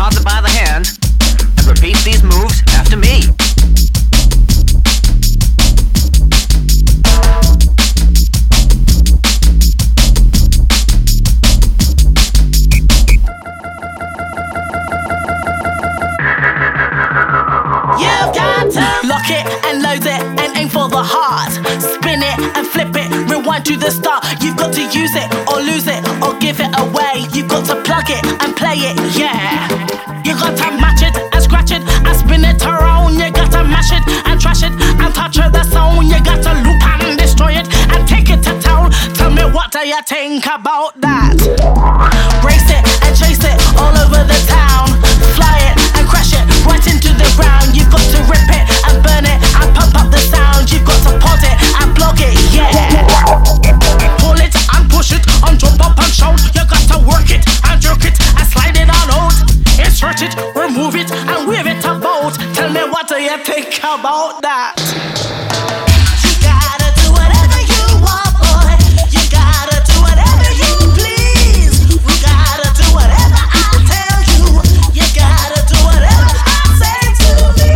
father by the hand and repeat these moves after me. You've got to lock it and load it and aim for the heart. Spin it and flip it, rewind to the start. You've got to use it or lose it or give it away. You've got to plug it and play it, yeah. You got to match it and scratch it and spin it around. You got to mash it and trash it and touch the sound. You got to loop and destroy it and take it to town. Tell me, what do you think about that? Race it and chase it all over the town. Fly it and crash it right into the ground. You've got to rip it and burn it and pump up the sound. You've got to pod it and blog it, yeah. Pull it and push it and jump up and shout. You got to work it and jerk it and slide it on out. Insert it, remove it and wave it about. Tell me, what do you think about that? You gotta do whatever you want, boy. You gotta do whatever you please. You gotta do whatever I tell you. You gotta do whatever I say to me.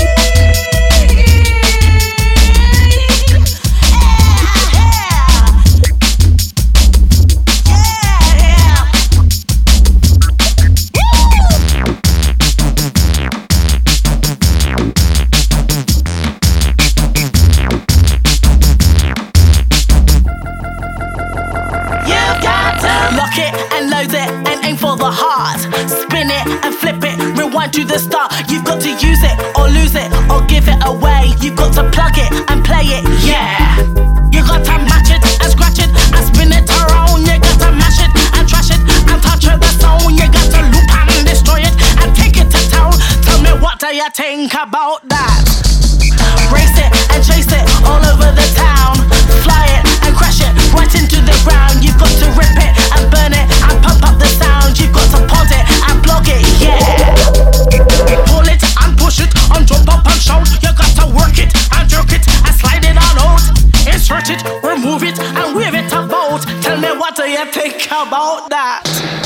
Lock it and load it and aim for the heart. Spin it and flip it, rewind to the start. You've got to use it or lose it or give it away. You've got to plug it and play it, yeah. You got to match it and scratch it and spin it around. You got to mash it and trash it and touch the sound. You got to loop and destroy it and take it to town. Tell me, what do you think about that? Race it and chase it all over the town. Fly it and crash it right into the ground. You've got to rip it and burn it and pump up the sound. You've got to pod it and blog it, yeah. Pull it and push it and jump up and shout. You got to work it and jerk it and slide it on out. Insert it, remove it and wave it about. Tell me, what do you think about that?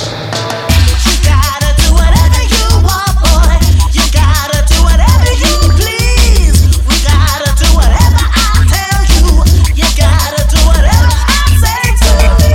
You gotta do whatever you want, boy. You gotta do whatever you please. We gotta do whatever I tell you. You gotta do whatever I say to me.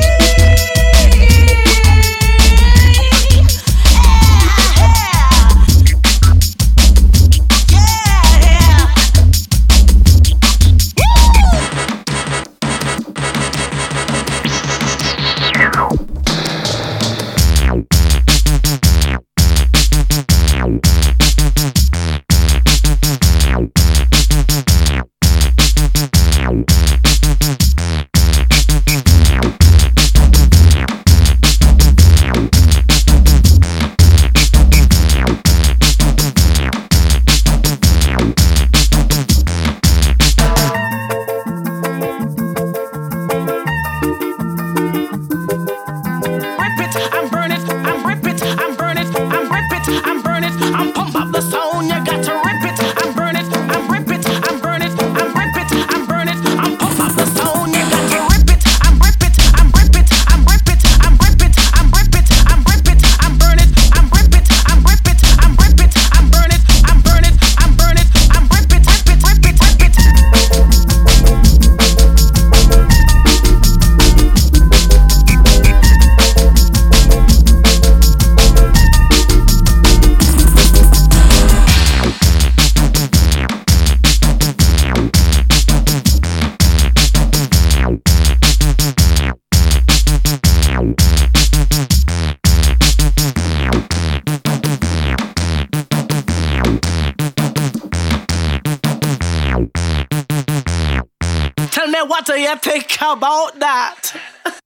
What do you think about that?